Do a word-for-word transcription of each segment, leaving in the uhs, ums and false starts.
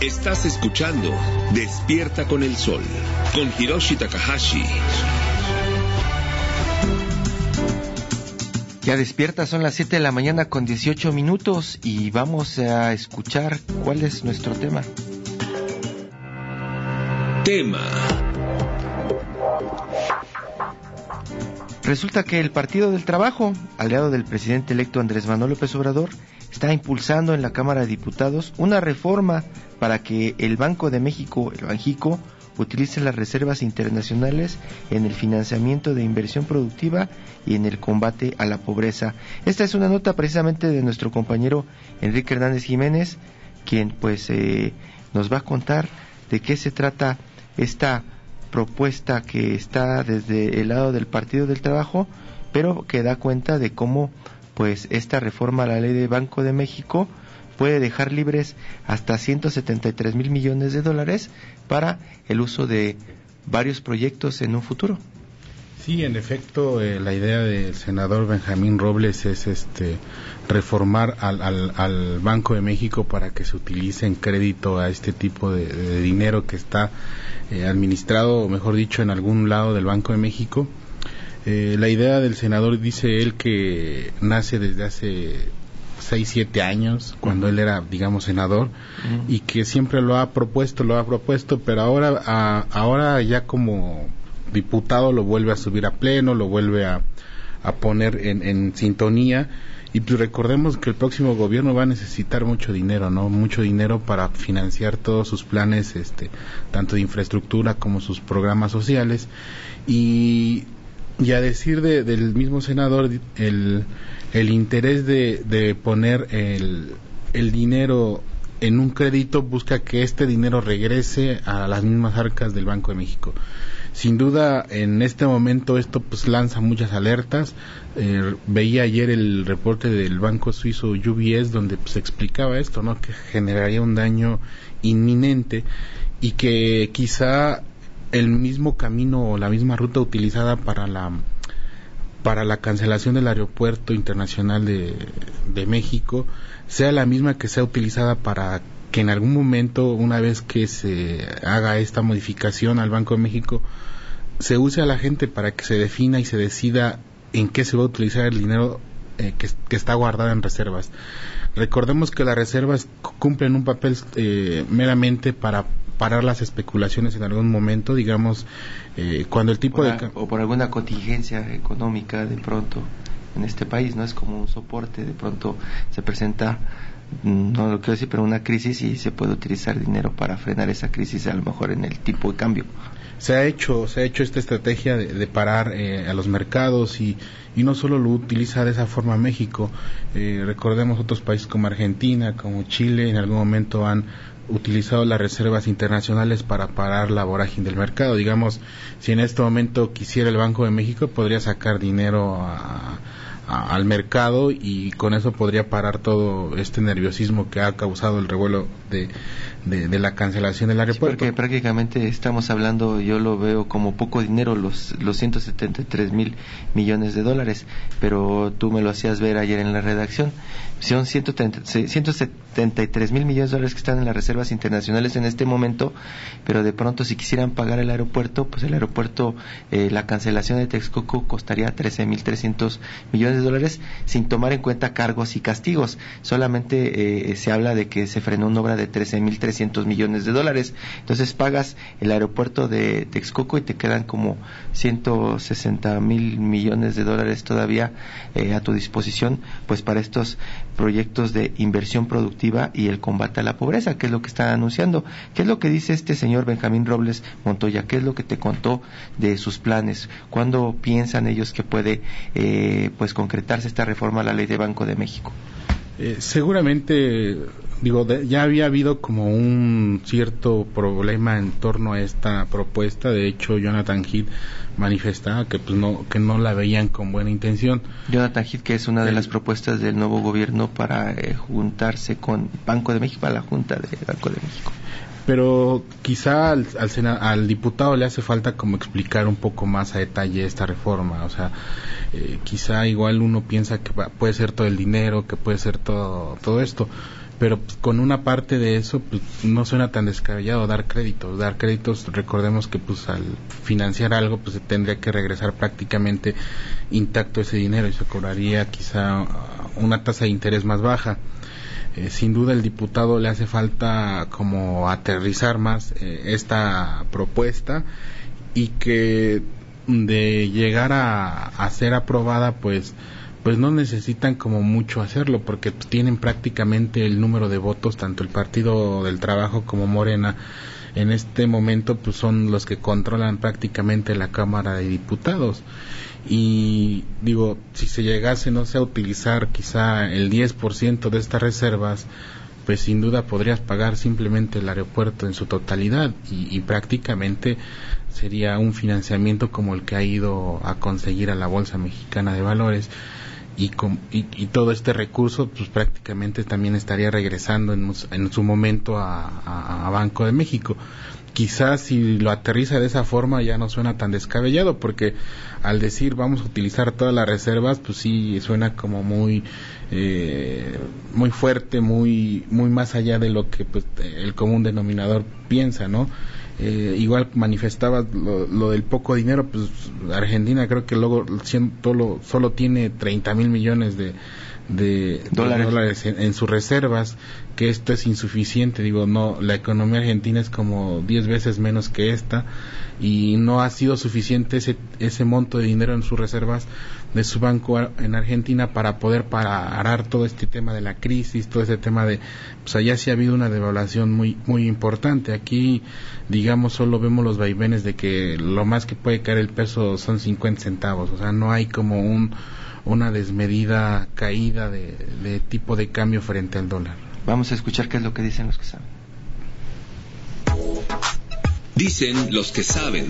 Estás escuchando Despierta con el Sol, con Hiroshi Takahashi. Ya despierta, son las siete de la mañana con dieciocho minutos y vamos a escuchar cuál es nuestro tema. Tema. Resulta que el Partido del Trabajo, aliado del presidente electo Andrés Manuel López Obrador, está impulsando en la Cámara de Diputados una reforma para que el Banco de México, el Banjico, utilice las reservas internacionales en el financiamiento de inversión productiva y en el combate a la pobreza. Esta es una nota precisamente de nuestro compañero Enrique Hernández Jiménez, quien pues eh, nos va a contar de qué se trata esta propuesta que está desde el lado del Partido del Trabajo, pero que da cuenta de cómo pues esta reforma a la ley de Banco de México puede dejar libres hasta ciento setenta y tres mil millones de dólares para el uso de varios proyectos en un futuro. Sí, en efecto, eh, la idea del senador Benjamín Robles es este reformar al, al, al Banco de México para que se utilice en crédito a este tipo de, de dinero que está eh, administrado, o mejor dicho, en algún lado del Banco de México. Eh, la idea del senador, dice él, que nace desde hace seis, siete años, cuando uh-huh. él era, digamos, senador, uh-huh. y que siempre lo ha propuesto, lo ha propuesto, pero ahora, a, ahora ya como diputado lo vuelve a subir a pleno, lo vuelve a, a poner en, en sintonía, y pues recordemos que el próximo gobierno va a necesitar mucho dinero, ¿no? Mucho dinero para financiar todos sus planes, este, tanto de infraestructura como sus programas sociales, y, y a decir de, del mismo senador, el el interés de, de poner el, el dinero en un crédito busca que este dinero regrese a las mismas arcas del Banco de México. Sin duda, en este momento esto pues lanza muchas alertas. Eh, veía ayer el reporte del banco suizo U B S donde pues explicaba esto, ¿no? Que generaría un daño inminente y que quizá el mismo camino o la misma ruta utilizada para la para la cancelación del aeropuerto internacional de, de México sea la misma que sea utilizada para que en algún momento, una vez que se haga esta modificación al Banco de México, se use a la gente para que se defina y se decida en qué se va a utilizar el dinero eh, que, que está guardado en reservas. Recordemos que las reservas cumplen un papel eh, meramente para parar las especulaciones en algún momento, digamos, eh, cuando el tipo por de... A, o por alguna contingencia económica de pronto en este país, ¿no? Es como un soporte, de pronto se presenta, no lo quiero decir, pero una crisis y se puede utilizar dinero para frenar esa crisis, a lo mejor en el tipo de cambio. Se ha hecho, se ha hecho esta estrategia de, de parar eh, a los mercados y, y no solo lo utiliza de esa forma México, eh, recordemos otros países como Argentina, como Chile, en algún momento han utilizado las reservas internacionales para parar la vorágine del mercado. Digamos, si en este momento quisiera el Banco de México, podría sacar dinero a, a, al mercado y con eso podría parar todo este nerviosismo que ha causado el revuelo de, de, de la cancelación del aeropuerto. Sí, porque prácticamente estamos hablando, yo lo veo como poco dinero, los, los ciento setenta y tres mil millones de dólares, pero tú me lo hacías ver ayer en la redacción, son ciento setenta y tres mil millones de dólares que están en las reservas internacionales en este momento, pero de pronto si quisieran pagar el aeropuerto, pues el aeropuerto, eh, la cancelación de Texcoco costaría trece mil trescientos millones de dólares, sin tomar en cuenta cargos y castigos. Solamente eh, se habla de que se frenó una obra de trece mil trescientos millones de dólares, entonces pagas el aeropuerto de Texcoco y te quedan como ciento sesenta mil millones de dólares todavía eh, a tu disposición, pues para estos proyectos de inversión productiva y el combate a la pobreza, que es lo que están anunciando. ¿Qué es lo que dice este señor Benjamín Robles Montoya? ¿Qué es lo que te contó de sus planes? ¿Cuándo piensan ellos que puede eh, pues concretarse esta reforma a la ley de Banco de México? Eh, seguramente, digo, de, ya había habido como un cierto problema en torno a esta propuesta. De hecho, Jonathan Heath manifestaba que pues no que no la veían con buena intención. Jonathan Heath, que es una de las propuestas del nuevo gobierno para eh, juntarse con Banco de México, a la Junta de Banco de México. Pero quizá al, al, sena, al diputado le hace falta como explicar un poco más a detalle esta reforma. O sea, eh, quizá igual uno piensa que va, puede ser todo el dinero, que puede ser todo todo esto, pero pues, con una parte de eso pues no suena tan descabellado dar créditos. Dar créditos, recordemos que pues al financiar algo pues se tendría que regresar prácticamente intacto ese dinero y se cobraría quizá una tasa de interés más baja. Eh, sin duda el diputado le hace falta como aterrizar más eh, esta propuesta, y que de llegar a, a ser aprobada pues pues no necesitan como mucho hacerlo, porque tienen prácticamente el número de votos, tanto el Partido del Trabajo como Morena en este momento pues son los que controlan prácticamente la Cámara de Diputados. Y digo, si se llegase, no sé, a utilizar quizá el diez por ciento de estas reservas, pues sin duda podrías pagar simplemente el aeropuerto en su totalidad, y, y prácticamente sería un financiamiento como el que ha ido a conseguir a la Bolsa Mexicana de Valores, y, con, y, y todo este recurso pues prácticamente también estaría regresando en, en su momento a, a, a Banco de México. Quizás si lo aterriza de esa forma ya no suena tan descabellado, porque al decir vamos a utilizar todas las reservas, pues sí suena como muy eh, muy fuerte, muy muy más allá de lo que pues el común denominador piensa, ¿no? Eh, igual manifestaba lo, lo del poco dinero, pues Argentina creo que luego solo, solo tiene treinta mil millones de de dólares, de dólares en, en sus reservas, que esto es insuficiente. Digo, no, la economía argentina es como diez veces menos que esta, y no ha sido suficiente ese ese monto de dinero en sus reservas de su banco en Argentina para poder parar todo este tema de la crisis, todo ese tema de, pues allá sí ha habido una devaluación muy muy importante. Aquí, digamos, solo vemos los vaivenes de que lo más que puede caer el peso son cincuenta centavos, o sea, no hay como un una desmedida caída de, de tipo de cambio frente al dólar. Vamos a escuchar qué es lo que dicen los que saben. Dicen los que saben.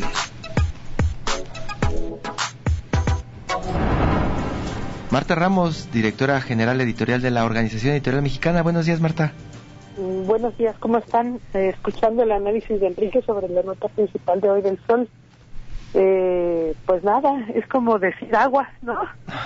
Marta Ramos, directora general editorial de la Organización Editorial Mexicana. Buenos días, Marta. Buenos días, ¿cómo están? Eh, escuchando el análisis de Enrique sobre la nota principal de hoy del Sol. Eh, pues nada, es como decir aguas, ¿no?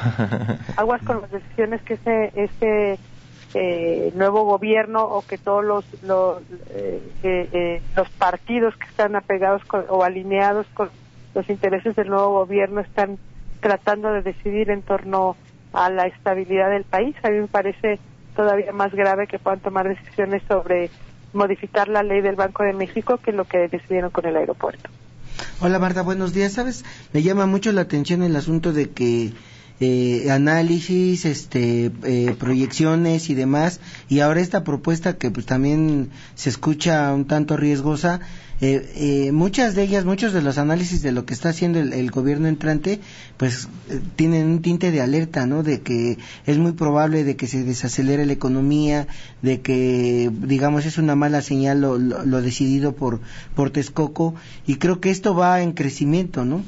Aguas con las decisiones que ese ese eh, nuevo gobierno, o que todos los los, eh, eh, eh, los partidos que están apegados con, o alineados con los intereses del nuevo gobierno están tratando de decidir en torno a la estabilidad del país. A mí me parece todavía más grave que puedan tomar decisiones sobre modificar la ley del Banco de México que lo que decidieron con el aeropuerto. Hola Marta, buenos días. ¿Sabes? Me llama mucho la atención el asunto de que eh, análisis, este, eh, proyecciones y demás, y ahora esta propuesta que pues también se escucha un tanto riesgosa. Eh, eh, muchas de ellas, muchos de los análisis de lo que está haciendo el, el gobierno entrante, pues eh, tienen un tinte de alerta, ¿no? De que es muy probable de que se desacelere la economía, de que, digamos, es una mala señal lo, lo, lo decidido por, por Texcoco, y creo que esto va en crecimiento, ¿no?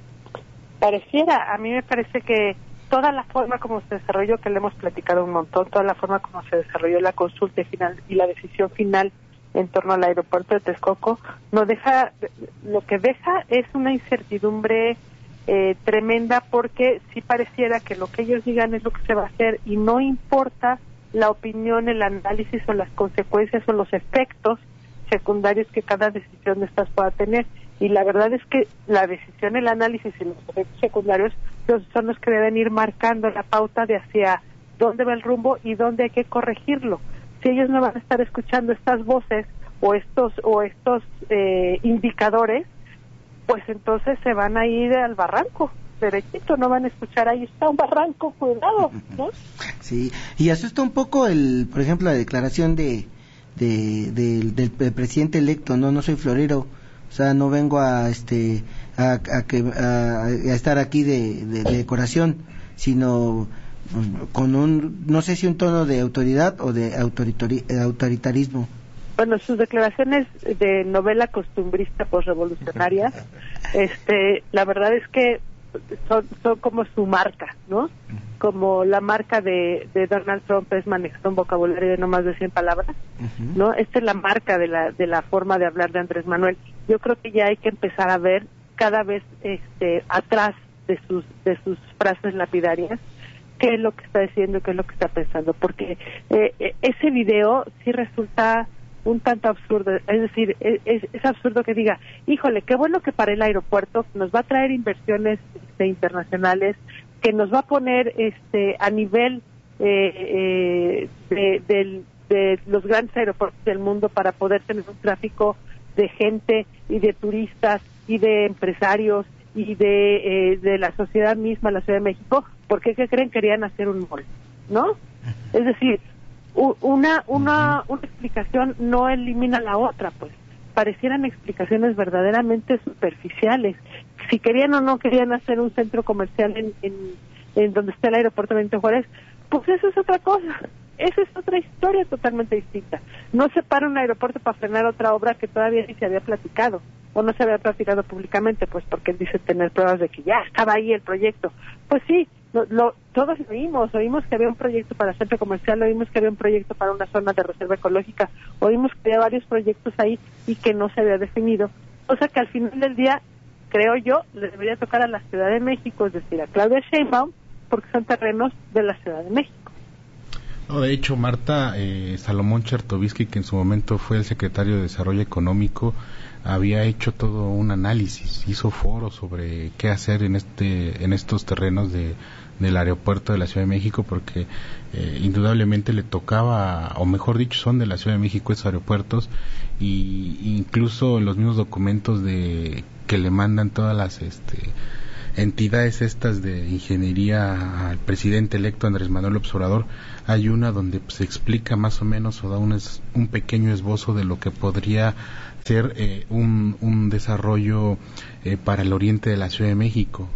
Pareciera, a mí me parece que toda la forma como se desarrolló, que le hemos platicado un montón, toda la forma como se desarrolló la consulta final y la decisión final en torno al aeropuerto de Texcoco, no deja, lo que deja es una incertidumbre eh, tremenda, porque sí pareciera que lo que ellos digan es lo que se va a hacer, y no importa la opinión, el análisis o las consecuencias o los efectos secundarios que cada decisión de estas pueda tener. Y la verdad es que la decisión, el análisis y los efectos secundarios son los que deben ir marcando la pauta de hacia dónde va el rumbo y dónde hay que corregirlo. Si ellos no van a estar escuchando estas voces o estos o estos eh, indicadores, pues entonces se van a ir al barranco derechito, no van a escuchar ahí está un barranco, cuidado, ¿no? Sí, y asusta un poco el, por ejemplo, la declaración de, de, de del, del presidente electo, no, no soy florero, o sea, no vengo a este a, a que a, a estar aquí de, de, de decoración, sino con un, no sé si un tono de autoridad o de autoritarismo. Bueno, sus declaraciones de novela costumbrista posrevolucionaria, este, la verdad es que son, son como su marca, ¿no? Como la marca de, de Donald Trump es manejar un vocabulario de no más de cien palabras, uh-huh. ¿no? Esta es la marca de la de la forma de hablar de Andrés Manuel. Yo creo que ya hay que empezar a ver cada vez este atrás de sus de sus frases lapidarias qué es lo que está diciendo, qué es lo que está pensando, porque eh, ese video sí resulta un tanto absurdo, es decir, es, es absurdo que diga, híjole, qué bueno que para el aeropuerto nos va a traer inversiones este, internacionales, que nos va a poner este a nivel eh, eh, de, de, de los grandes aeropuertos del mundo para poder tener un tráfico de gente y de turistas y de empresarios y de, eh, de la sociedad misma, la Ciudad de México. ¿Por qué ¿qué creen? Querían hacer un mall, ¿no? Es decir, una una una explicación no elimina la otra, pues parecieran explicaciones verdaderamente superficiales. Si querían o no querían hacer un centro comercial en, en, en donde está el aeropuerto Benito Juárez, pues eso es otra cosa, esa es otra historia totalmente distinta. No se para un aeropuerto para frenar otra obra que todavía ni se había platicado, o no se había platicado públicamente, pues porque él dice tener pruebas de que ya estaba ahí el proyecto. Pues sí, lo, lo, todos oímos, oímos que había un proyecto para centro comercial, oímos que había un proyecto para una zona de reserva ecológica, oímos que había varios proyectos ahí y que no se había definido. O sea que al final del día, creo yo, le debería tocar a la Ciudad de México, es decir, a Claudia Sheinbaum, porque son terrenos de la Ciudad de México. No, de hecho, Marta, eh, Salomón Chertovisky, que en su momento fue el secretario de Desarrollo Económico, había hecho todo un análisis, hizo foros sobre qué hacer en este, en estos terrenos de, del aeropuerto de la Ciudad de México, porque eh, indudablemente le tocaba, o mejor dicho, son de la Ciudad de México esos aeropuertos, y incluso en los mismos documentos de que le mandan todas las este entidades estas de ingeniería al presidente electo Andrés Manuel López Obrador, hay una donde pues, se explica más o menos o da un, es, un pequeño esbozo de lo que podría ser eh, un, un desarrollo eh, para el oriente de la Ciudad de México.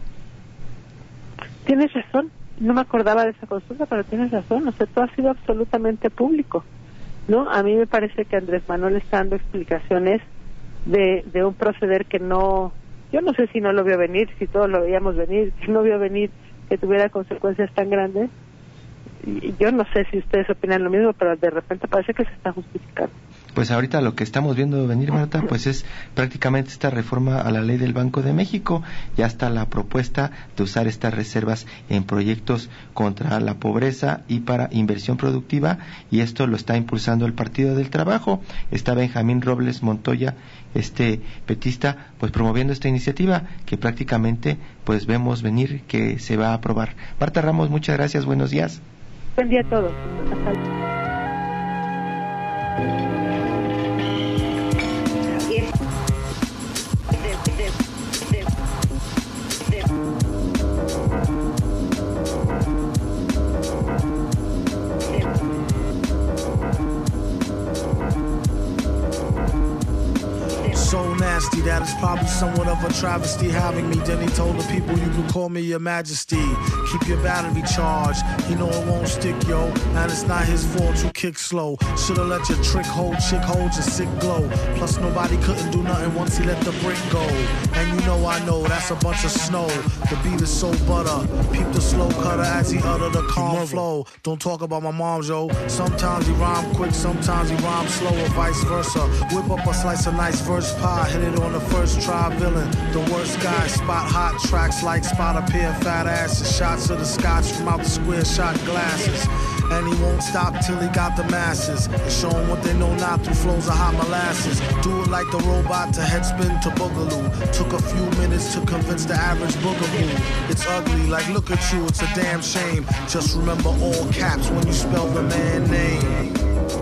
Tienes razón, no me acordaba de esa consulta, pero tienes razón, o sea, todo ha sido absolutamente público, ¿no? A mí me parece que Andrés Manuel está dando explicaciones de, de un proceder que no, yo no sé si no lo vio venir, si todos lo veíamos venir, si no vio venir que tuviera consecuencias tan grandes. Y yo no sé si ustedes opinan lo mismo, pero de repente parece que se está justificando. Pues ahorita lo que estamos viendo venir, Marta, pues es prácticamente esta reforma a la ley del Banco de México. Ya está la propuesta de usar estas reservas en proyectos contra la pobreza y para inversión productiva, y esto lo está impulsando el Partido del Trabajo. Está Benjamín Robles Montoya, este petista, pues promoviendo esta iniciativa que prácticamente pues vemos venir que se va a aprobar. Marta Ramos, muchas gracias, buenos días. Buen día a todos. Hasta luego. So nasty that it's probably somewhat of a travesty having me. Then he told the people, you can call me your majesty. Keep your battery charged, he know it won't stick, yo. And it's not his fault you kick slow. Should've let your trick hold, chick hold your sick glow. Plus nobody couldn't do nothing once he let the brick go. And you know I know that's a bunch of snow. The beat is so butter, peep the slow cutter as he utter the calm flow. Don't talk about my mom, yo. Sometimes he rhyme quick, sometimes he rhyme slow, or vice versa. Whip up a slice of nice verse pie, hit it on the first try, villain. The worst guy, spot hot tracks like spot a pair of fat asses. Shots of the scotch from out the square shot glasses. And he won't stop till he got the masses. And show them what they know now through flows of hot molasses. Do it like the robot to headspin to boogaloo. Took a few minutes to convince the average boogaboo. It's ugly, like look at you, it's a damn shame. Just remember all caps when you spell the man name.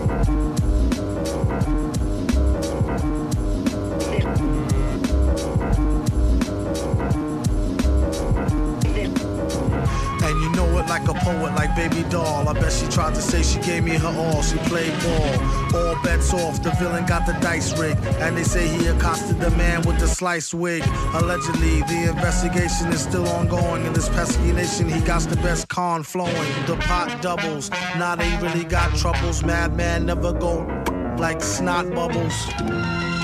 Like a poet, like baby doll. I bet she tried to say she gave me her all. She played ball. All bets off, the villain got the dice rigged. And they say he accosted the man with the sliced wig. Allegedly, the investigation is still ongoing. In this pesky nation, he got the best con flowing. The pot doubles, now they really got troubles. Madman never go like snot bubbles.